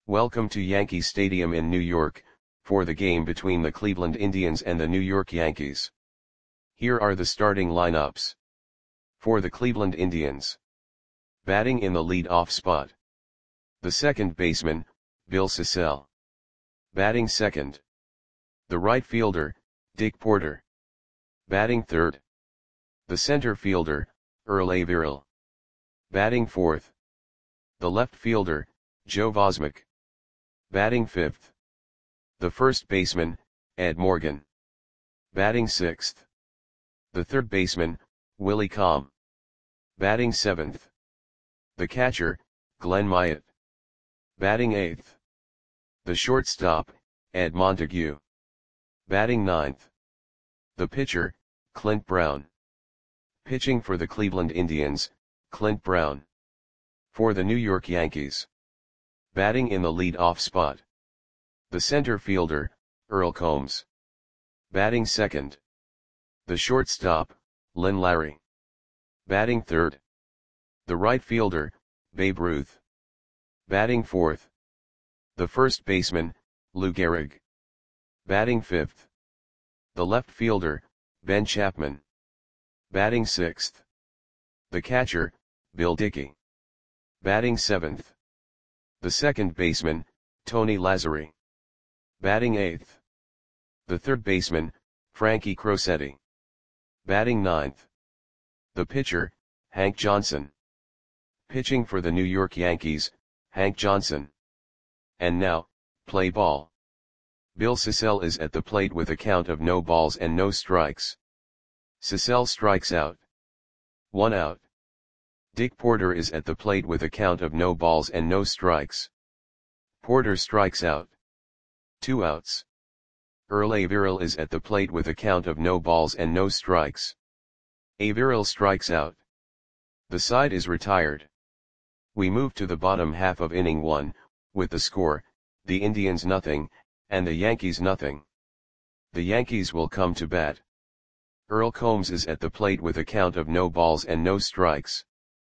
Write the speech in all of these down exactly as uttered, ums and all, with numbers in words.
Welcome to Yankee Stadium in New York, for the game between the Cleveland Indians and the New York Yankees. Here are the starting lineups. For the Cleveland Indians. Batting in the lead-off spot. The second baseman, Bill Sissell. Batting second. The right fielder, Dick Porter. Batting third. The center fielder, Earl Averill. Batting fourth. The left fielder, Joe Vosmek. Batting fifth. The first baseman, Ed Morgan. Batting sixth. The third baseman, Willie Comm. Batting seventh. The catcher, Glenn Myatt. Batting eighth. The shortstop, Ed Montague. Batting ninth. The pitcher, Clint Brown. Pitching for the Cleveland Indians, Clint Brown. For the New York Yankees. Batting in the lead-off spot. The center fielder, Earl Combs. Batting second. The shortstop, Lynn Larry. Batting third. The right fielder, Babe Ruth. Batting fourth. The first baseman, Lou Gehrig. Batting fifth. The left fielder, Ben Chapman. Batting sixth. The catcher, Bill Dickey. Batting seventh. The second baseman, Tony Lazzeri. Batting eighth. The third baseman, Frankie Crosetti. Batting ninth. The pitcher, Hank Johnson. Pitching for the New York Yankees, Hank Johnson. And now, play ball. Bill Sissell is at the plate with a count of no balls and no strikes. Sissell strikes out. One out. Dick Porter is at the plate with a count of no balls and no strikes. Porter strikes out. Two outs. Earl Averill is at the plate with a count of no balls and no strikes. Averill strikes out. The side is retired. We move to the bottom half of inning one, with the score, the Indians nothing, and the Yankees nothing. The Yankees will come to bat. Earl Combs is at the plate with a count of no balls and no strikes.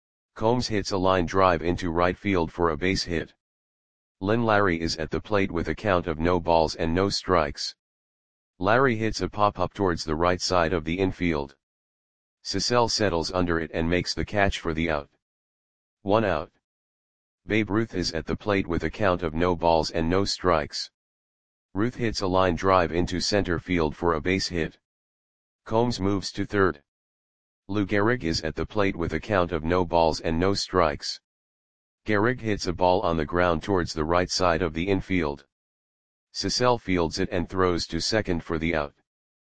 Combs hits a line drive into right field for a base hit. Lynn Larry is at the plate with a count of no balls and no strikes. Larry hits a pop-up towards the right side of the infield. Sissell settles under it and makes the catch for the out. One out. Babe Ruth is at the plate with a count of no balls and no strikes. Ruth hits a line drive into center field for a base hit. Combs moves to third. Lou Gehrig is at the plate with a count of no balls and no strikes. Gehrig hits a ball on the ground towards the right side of the infield. Sissell fields it and throws to second for the out.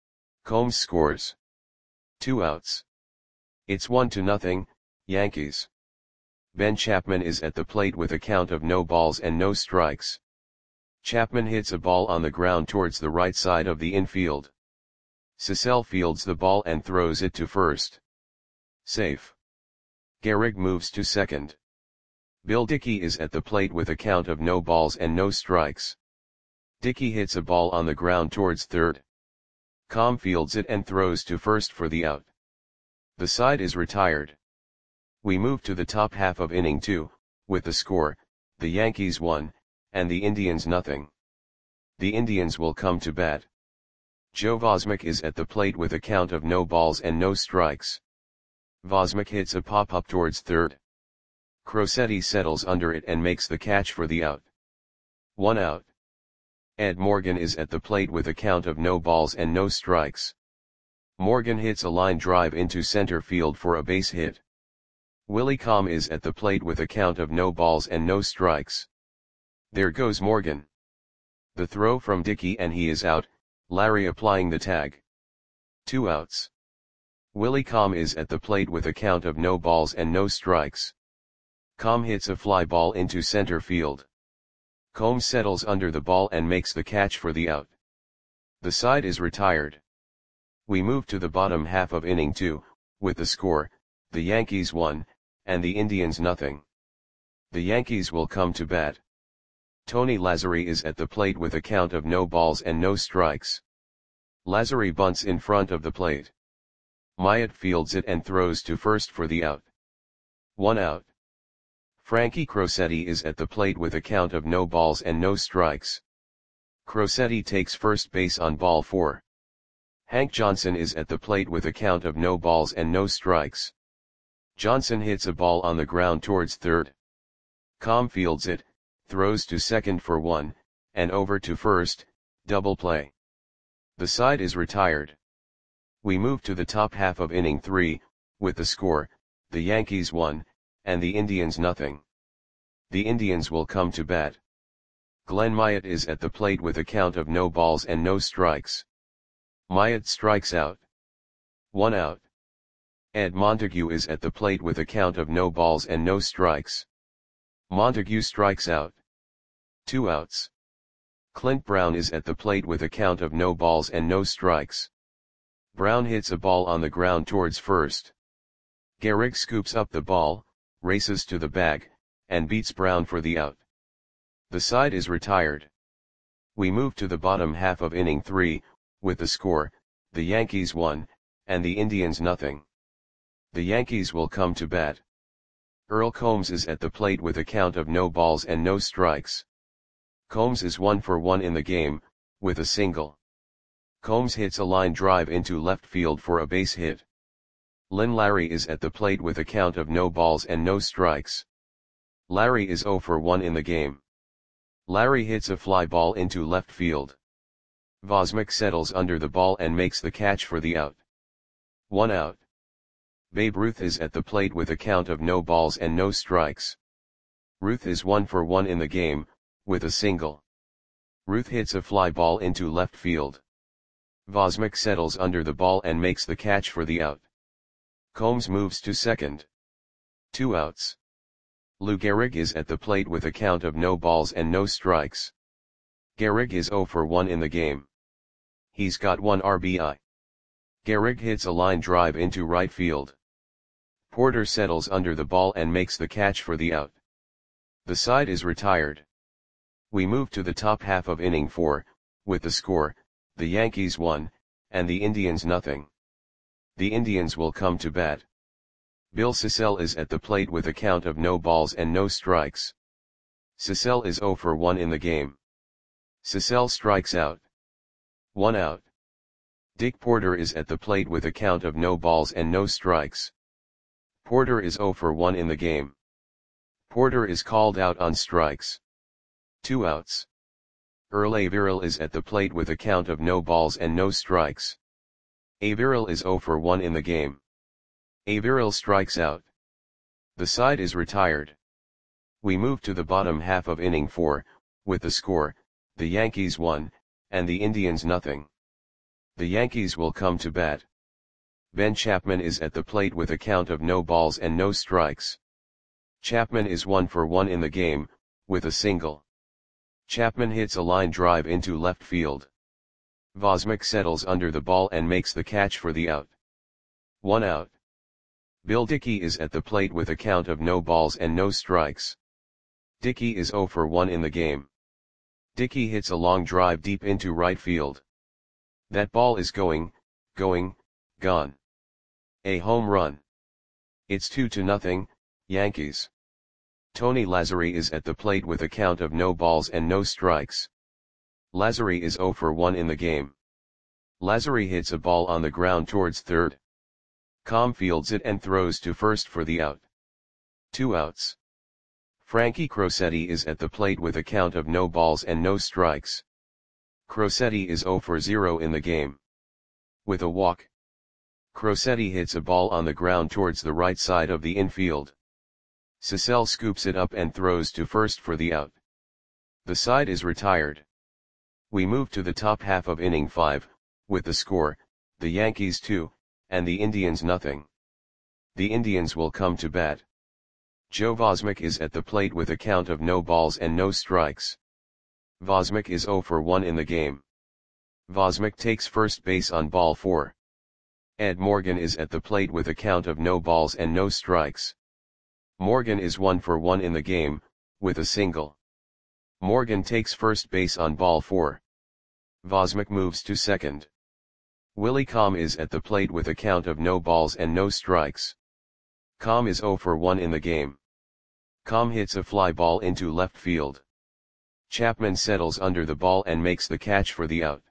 Combs scores. Two outs. It's one to nothing, Yankees. Ben Chapman is at the plate with a count of no balls and no strikes. Chapman hits a ball on the ground towards the right side of the infield. Sissell fields the ball and throws it to first. Safe. Gehrig moves to second. Bill Dickey is at the plate with a count of no balls and no strikes. Dickey hits a ball on the ground towards third. Comm fields it and throws to first for the out. The side is retired. We move to the top half of inning two, with the score, the Yankees one, and the Indians nothing. The Indians will come to bat. Joe Vosmek is at the plate with a count of no balls and no strikes. Vosmek hits a pop-up towards third. Crosetti settles under it and makes the catch for the out. One out. Ed Morgan is at the plate with a count of no balls and no strikes. Morgan hits a line drive into center field for a base hit. Willie Comm is at the plate with a count of no balls and no strikes. There goes Morgan. The throw from Dickey and he is out, Larry applying the tag. Two outs. Willie Comm is at the plate with a count of no balls and no strikes. Comm hits a fly ball into center field. Combs settles under the ball and makes the catch for the out. The side is retired. We move to the bottom half of inning two, with the score, the Yankees one, and the Indians nothing. The Yankees will come to bat. Tony Lazzeri is at the plate with a count of no balls and no strikes. Lazzeri bunts in front of the plate. Myatt fields it and throws to first for the out. One out. Frankie Crosetti is at the plate with a count of no balls and no strikes. Crosetti takes first base on ball four. Hank Johnson is at the plate with a count of no balls and no strikes. Johnson hits a ball on the ground towards third. Com fields it, throws to second for one, and over to first, double play. The side is retired. We move to the top half of inning three, with the score, the Yankees one, and the Indians nothing. The Indians will come to bat. Glenn Myatt is at the plate with a count of no balls and no strikes. Myatt strikes out. One out. Ed Montague is at the plate with a count of no balls and no strikes. Montague strikes out. Two outs. Clint Brown is at the plate with a count of no balls and no strikes. Brown hits a ball on the ground towards first. Gehrig scoops up the ball, races to the bag, and beats Brown for the out. The side is retired. We move to the bottom half of inning three, with the score, the Yankees one, and the Indians nothing. The Yankees will come to bat. Earl Combs is at the plate with a count of no balls and no strikes. Combs is one for one in the game, with a single. Combs hits a line drive into left field for a base hit. Lynn Larry is at the plate with a count of no balls and no strikes. Larry is zero for one in the game. Larry hits a fly ball into left field. Vosmick settles under the ball and makes the catch for the out. One out. Babe Ruth is at the plate with a count of no balls and no strikes. Ruth is one for one in the game, with a single. Ruth hits a fly ball into left field. Vosmick settles under the ball and makes the catch for the out. Combs moves to second. Two outs. Lou Gehrig is at the plate with a count of no balls and no strikes. Gehrig is zero for one in the game. He's got one R B I. Gehrig hits a line drive into right field. Porter settles under the ball and makes the catch for the out. The side is retired. We move to the top half of inning four, with the score, the Yankees one, and the Indians nothing. The Indians will come to bat. Bill Sissell is at the plate with a count of no balls and no strikes. Sissell is zero for one in the game. Sissell strikes out. One out. Dick Porter is at the plate with a count of no balls and no strikes. Porter is zero for one in the game. Porter is called out on strikes. Two outs. Earl Averill is at the plate with a count of no balls and no strikes. Averill is zero for one in the game. Averill strikes out. The side is retired. We move to the bottom half of inning four, with the score, the Yankees one, and the Indians nothing. The Yankees will come to bat. Ben Chapman is at the plate with a count of no balls and no strikes. Chapman is one for one in the game, with a single. Chapman hits a line drive into left field. Vosmick settles under the ball and makes the catch for the out. One out. Bill Dickey is at the plate with a count of no balls and no strikes. Dickey is zero for one in the game. Dickey hits a long drive deep into right field. That ball is going, going, gone. A home run. It's two to nothing, Yankees. Tony Lazzeri is at the plate with a count of no balls and no strikes. Lazzeri is zero for one in the game. Lazzeri hits a ball on the ground towards third. Com fields it and throws to first for the out. Two outs. Frankie Crosetti is at the plate with a count of no balls and no strikes. Crosetti is zero for zero in the game. With a walk. Crosetti hits a ball on the ground towards the right side of the infield. Sissell scoops it up and throws to first for the out. The side is retired. We move to the top half of inning five, with the score, the Yankees two, and the Indians nothing. The Indians will come to bat. Joe Vosmick is at the plate with a count of no balls and no strikes. Vosmick is zero for one in the game. Vosmick takes first base on ball four. Ed Morgan is at the plate with a count of no balls and no strikes. Morgan is one for one in the game, with a single. Morgan takes first base on ball four. Vosmick moves to second. Willie Com is at the plate with a count of no balls and no strikes. Com is zero for one in the game. Com hits a fly ball into left field. Chapman settles under the ball and makes the catch for the out.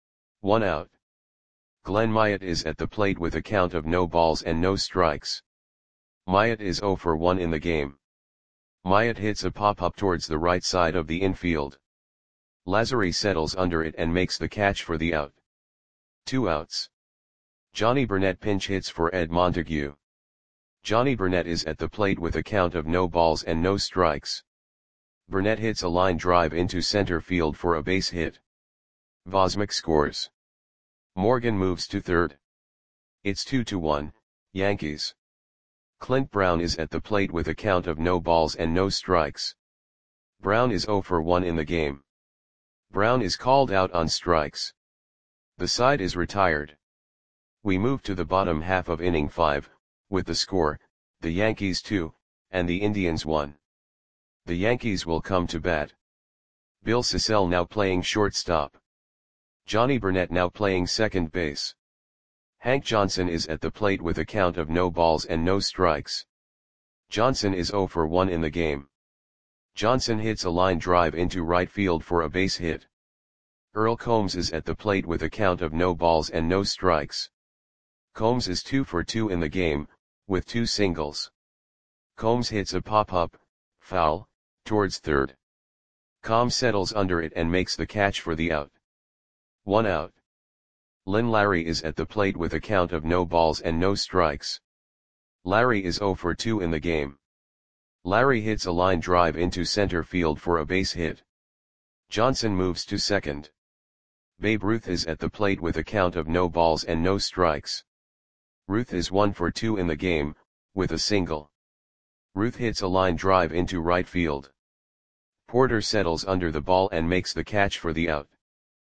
One out. Glenn Myatt is at the plate with a count of no balls and no strikes. Myatt is zero for one in the game. Myatt hits a pop-up towards the right side of the infield. Lazary settles under it and makes the catch for the out. Two outs. Johnny Burnett pinch hits for Ed Montague. Johnny Burnett is at the plate with a count of no balls and no strikes. Burnett hits a line drive into center field for a base hit. Vosmik scores. Morgan moves to third. It's two to one, Yankees. Clint Brown is at the plate with a count of no balls and no strikes. Brown is zero for one in the game. Brown is called out on strikes. The side is retired. We move to the bottom half of inning five, with the score, the Yankees two, and the Indians one. The Yankees will come to bat. Bill Sissell now playing shortstop. Johnny Burnett now playing second base. Hank Johnson is at the plate with a count of no balls and no strikes. Johnson is zero for one in the game. Johnson hits a line drive into right field for a base hit. Earl Combs is at the plate with a count of no balls and no strikes. Combs is two for two in the game, with two singles. Combs hits a pop-up, foul, towards third. Combs settles under it and makes the catch for the out. One out. Lynn Larry is at the plate with a count of no balls and no strikes. Larry is zero for two in the game. Larry hits a line drive into center field for a base hit. Johnson moves to second. Babe Ruth is at the plate with a count of no balls and no strikes. Ruth is one for two in the game, with a single. Ruth hits a line drive into right field. Porter settles under the ball and makes the catch for the out.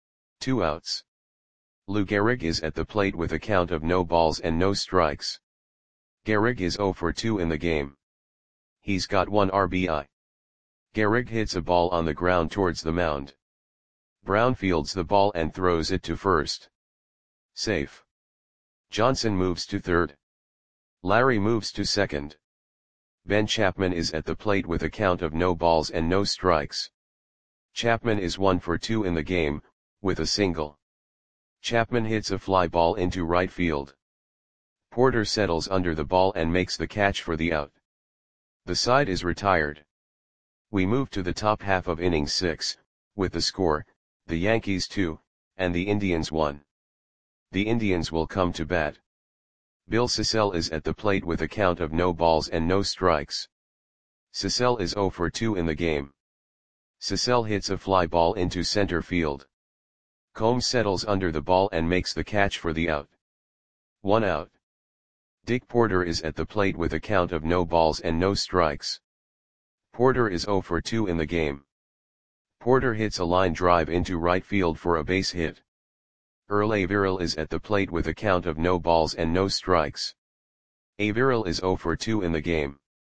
Two outs. Lou Gehrig is at the plate with a count of no balls and no strikes. Gehrig is zero for two in the game. He's got one R B I. Gehrig hits a ball on the ground towards the mound. Brown fields the ball and throws it to first. Safe. Johnson moves to third. Larry moves to second. Ben Chapman is at the plate with a count of no balls and no strikes. Chapman is one for two in the game, with a single. Chapman hits a fly ball into right field. Porter settles under the ball and makes the catch for the out. The side is retired. We move to the top half of inning six, with the score, the Yankees two, and the Indians one. The Indians will come to bat. Bill Sissell is at the plate with a count of no balls and no strikes. Sissell is zero for two in the game. Sissell hits a fly ball into center field. Combs settles under the ball and makes the catch for the out. One out. Dick Porter is at the plate with a count of no balls and no strikes. Porter is zero for two in the game. Porter hits a line drive into right field for a base hit. Earl Averill is at the plate with a count of no balls and no strikes. Averill is zero for two in the game.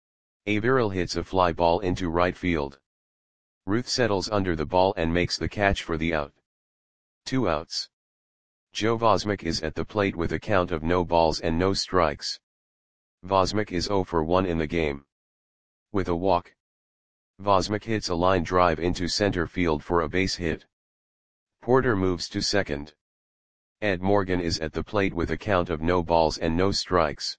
Averill hits a fly ball into right field. Ruth settles under the ball and makes the catch for the out. Two outs. Joe Vosmik is at the plate with a count of no balls and no strikes. Vosmik is zero for one in the game. With a walk. Vosmik hits a line drive into center field for a base hit. Porter moves to second. Ed Morgan is at the plate with a count of no balls and no strikes.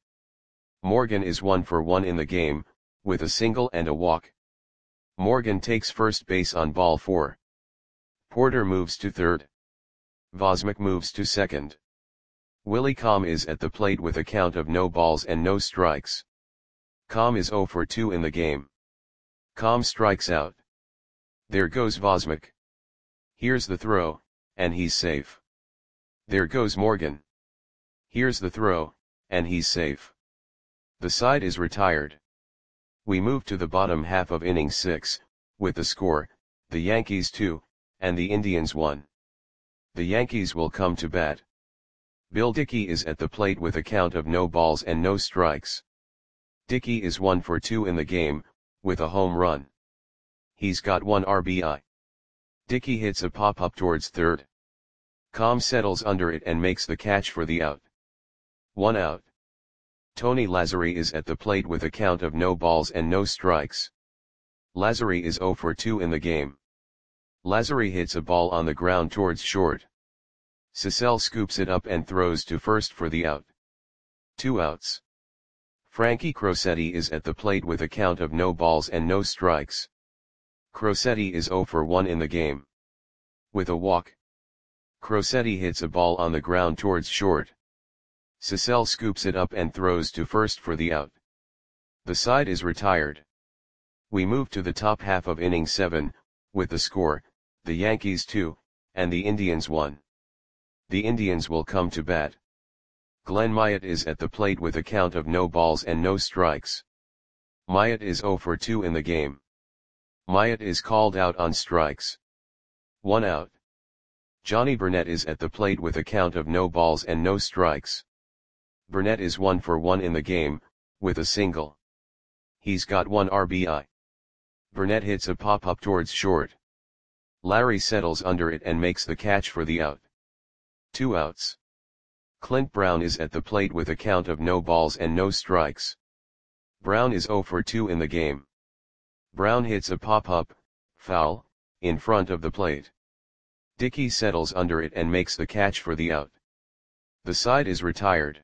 Morgan is one for one in the game, with a single and a walk. Morgan takes first base on ball four. Porter moves to third. Vosmik moves to second. Willie Com is at the plate with a count of no balls and no strikes. Com is zero for two in the game. Com strikes out. There goes Vosmik. Here's the throw, and he's safe. There goes Morgan. Here's the throw, and he's safe. The side is retired. We move to the bottom half of inning six, with the score, the Yankees two, and the Indians one. The Yankees will come to bat. Bill Dickey is at the plate with a count of no balls and no strikes. Dickey is one for two in the game, with a home run. He's got one R B I. Dickey hits a pop-up towards third. Com settles under it and makes the catch for the out. One out. Tony Lazzari is at the plate with a count of no balls and no strikes. Lazary is zero for two in the game. Lazary hits a ball on the ground towards short. Cecil scoops it up and throws to first for the out. Two outs. Frankie Crosetti is at the plate with a count of no balls and no strikes. Crosetti is zero for one in the game. With a walk. Crosetti hits a ball on the ground towards short. Cecil scoops it up and throws to first for the out. The side is retired. We move to the top half of inning seven, with the score, the Yankees two, and the Indians one. The Indians will come to bat. Glenn Myatt is at the plate with a count of no balls and no strikes. Myatt is zero for two in the game. Myatt is called out on strikes. One out. Johnny Burnett is at the plate with a count of no balls and no strikes. Burnett is one for one in the game, with a single. He's got one R B I. Burnett hits a pop-up towards short. Larry settles under it and makes the catch for the out. Two outs. Clint Brown is at the plate with a count of no balls and no strikes. Brown is zero for two in the game. Brown hits a pop-up, foul, in front of the plate. Dickey settles under it and makes the catch for the out. The side is retired.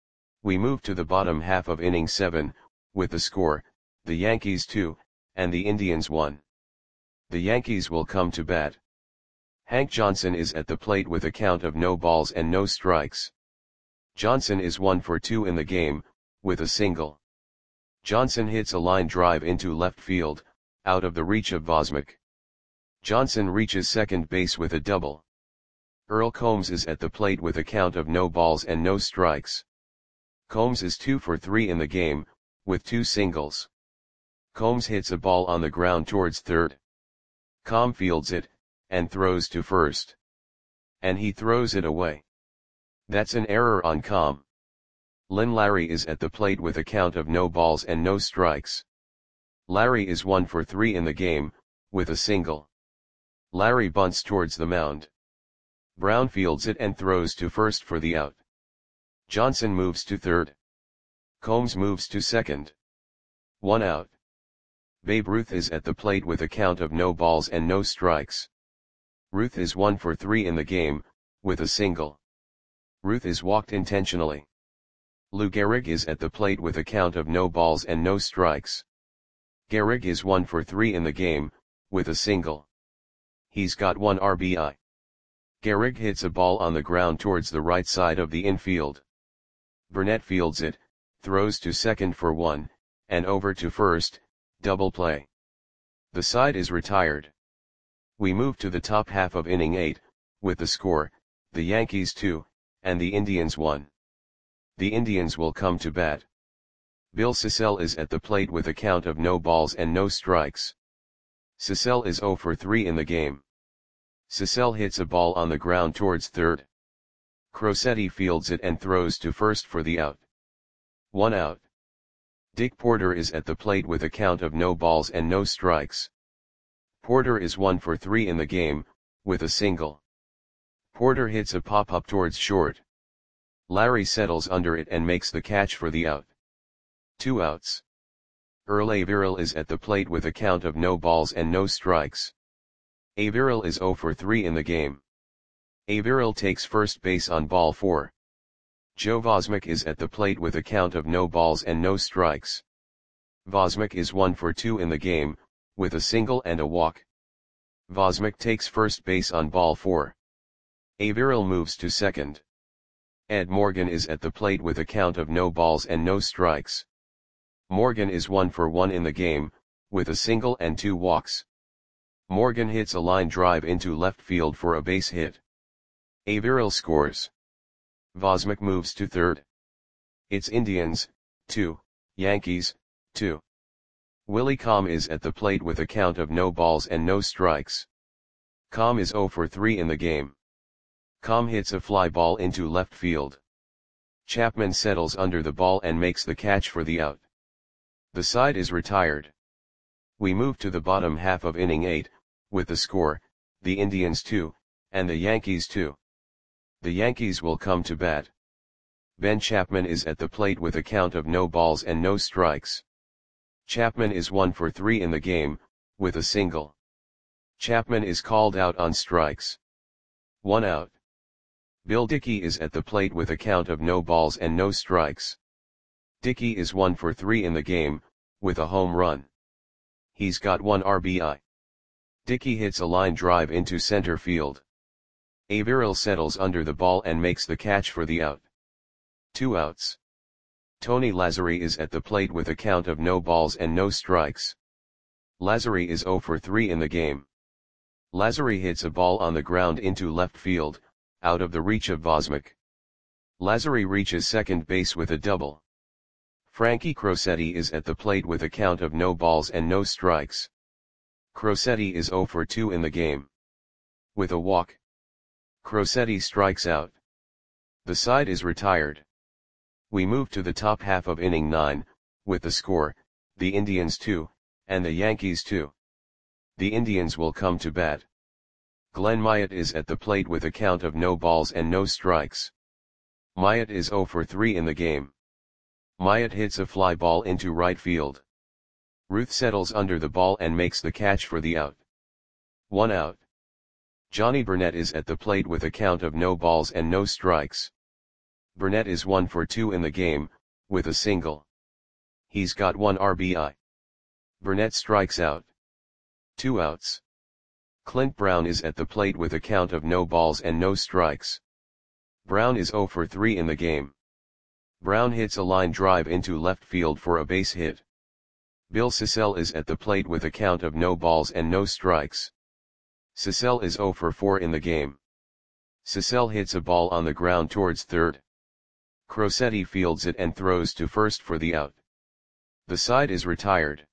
We move to the bottom half of inning seven, with the score, the Yankees two, and the Indians one. The Yankees will come to bat. Hank Johnson is at the plate with a count of no balls and no strikes. Johnson is one for two in the game, with a single. Johnson hits a line drive into left field, out of the reach of Vosmik. Johnson reaches second base with a double. Earl Combs is at the plate with a count of no balls and no strikes. Combs is two for three in the game, with two singles. Combs hits a ball on the ground towards third. Combs fields it, and throws to first. And he throws it away. That's an error on Combs. Lynn Larry is at the plate with a count of no balls and no strikes. Larry is one for three in the game, with a single. Larry bunts towards the mound. Brown fields it and throws to first for the out. Johnson moves to third. Combs moves to second. One out. Babe Ruth is at the plate with a count of no balls and no strikes. Ruth is one for three in the game, with a single. Ruth is walked intentionally. Lou Gehrig is at the plate with a count of no balls and no strikes. Gehrig is one for three in the game, with a single. He's got one R B I. Gehrig hits a ball on the ground towards the right side of the infield. Burnett fields it, throws to second for one, and over to first, double play. The side is retired. We move to the top half of inning eight, with the score, the Yankees two, and the Indians one. The Indians will come to bat. Bill Cecil is at the plate with a count of no balls and no strikes. Cecil is zero for three in the game. Cecil hits a ball on the ground towards third. Crosetti fields it and throws to first for the out. One out. Dick Porter is at the plate with a count of no balls and no strikes. Porter is one for three in the game, with a single. Porter hits a pop-up towards short. Larry settles under it and makes the catch for the out. Two outs. Earl Averill is at the plate with a count of no balls and no strikes. Averill is zero for three in the game. Averill takes first base on ball four. Joe Vosmik is at the plate with a count of no balls and no strikes. Vosmik is one for two in the game, with a single and a walk. Vosmik takes first base on ball four. Averill moves to second. Ed Morgan is at the plate with a count of no balls and no strikes. Morgan is one for one in the game, with a single and two walks. Morgan hits a line drive into left field for a base hit. Averill scores. Vosmik moves to third. It's Indians, two, Yankees, two. Willie Comm is at the plate with a count of no balls and no strikes. Comm is zero for three in the game. Comm hits a fly ball into left field. Chapman settles under the ball and makes the catch for the out. The side is retired. We move to the bottom half of inning eight, with the score, the Indians two, and the Yankees two. The Yankees will come to bat. Ben Chapman is at the plate with a count of no balls and no strikes. Chapman is one for three in the game, with a single. Chapman is called out on strikes. One out. Bill Dickey is at the plate with a count of no balls and no strikes. Dickey is one for three in the game, with a home run. He's got one R B I. Dickey hits a line drive into center field. Averill settles under the ball and makes the catch for the out. Two outs. Tony Lazzeri is at the plate with a count of no balls and no strikes. Lazzeri is zero for three in the game. Lazzeri hits a ball on the ground into left field, out of the reach of Vosmik. Lazzeri reaches second base with a double. Frankie Crosetti is at the plate with a count of no balls and no strikes. Crosetti is zero for two in the game. With a walk, Crosetti strikes out. The side is retired. We move to the top half of inning nine, with the score, the Indians two, and the Yankees two. The Indians will come to bat. Glenn Myatt is at the plate with a count of no balls and no strikes. Myatt is zero for three in the game. Myatt hits a fly ball into right field. Ruth settles under the ball and makes the catch for the out. One out. Johnny Burnett is at the plate with a count of no balls and no strikes. Burnett is one for two in the game, with a single. He's got one R B I. Burnett strikes out. Two outs. Clint Brown is at the plate with a count of no balls and no strikes. Brown is zero for three in the game. Brown hits a line drive into left field for a base hit. Bill Sissell is at the plate with a count of no balls and no strikes. Sissell is zero for four in the game. Sissell hits a ball on the ground towards third. Crosetti fields it and throws to first for the out. The side is retired.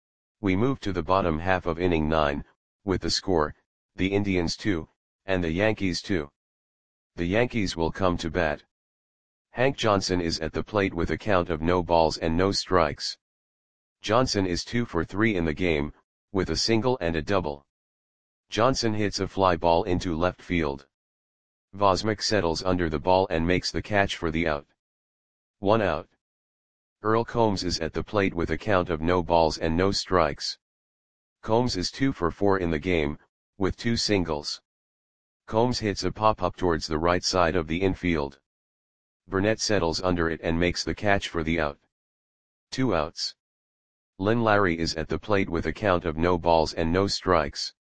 We move to the bottom half of inning nine, with the score, the Indians two, and the Yankees two. The Yankees will come to bat. Hank Johnson is at the plate with a count of no balls and no strikes. Johnson is two for three in the game, with a single and a double. Johnson hits a fly ball into left field. Vosmik settles under the ball and makes the catch for the out. One out. Earl Combs is at the plate with a count of no balls and no strikes. Combs is two for four in the game, with two singles. Combs hits a pop-up towards the right side of the infield. Burnett settles under it and makes the catch for the out. Two outs. Lynn Larry is at the plate with a count of no balls and no strikes.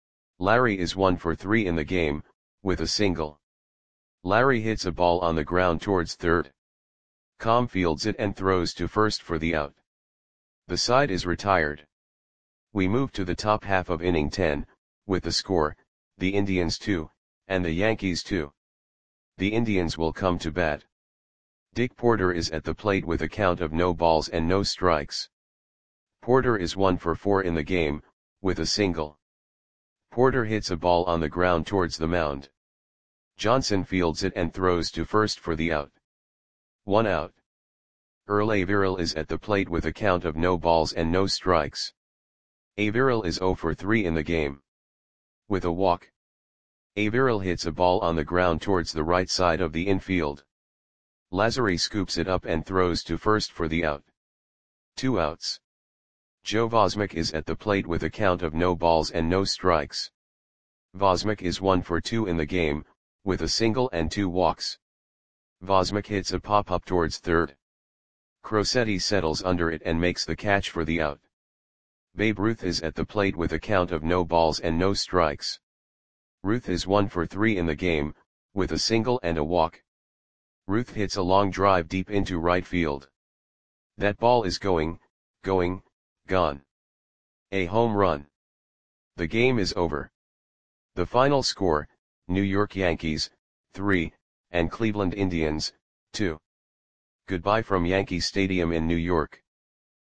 Larry is one for three in the game, with a single. Larry hits a ball on the ground towards third. Combs fields it and throws to first for the out. The side is retired. We move to the top half of inning ten, with the score, the Indians two, and the Yankees two. The Indians will come to bat. Dick Porter is at the plate with a count of no balls and no strikes. Porter is one for four in the game, with a single. Porter hits a ball on the ground towards the mound. Johnson fields it and throws to first for the out. One out. Earl Averill is at the plate with a count of no balls and no strikes. Averill is zero for three in the game. With a walk, Averill hits a ball on the ground towards the right side of the infield. Lazzeri scoops it up and throws to first for the out. Two outs. Joe Vosmik is at the plate with a count of no balls and no strikes. Vosmik is one for two in the game, with a single and two walks. Vosmik hits a pop-up towards third. Crosetti settles under it and makes the catch for the out. Babe Ruth is at the plate with a count of no balls and no strikes. Ruth is one for three in the game, with a single and a walk. Ruth hits a long drive deep into right field. That ball is going, going, gone. A home run. The game is over. The final score, New York Yankees, three, and Cleveland Indians, two. Goodbye from Yankee Stadium in New York.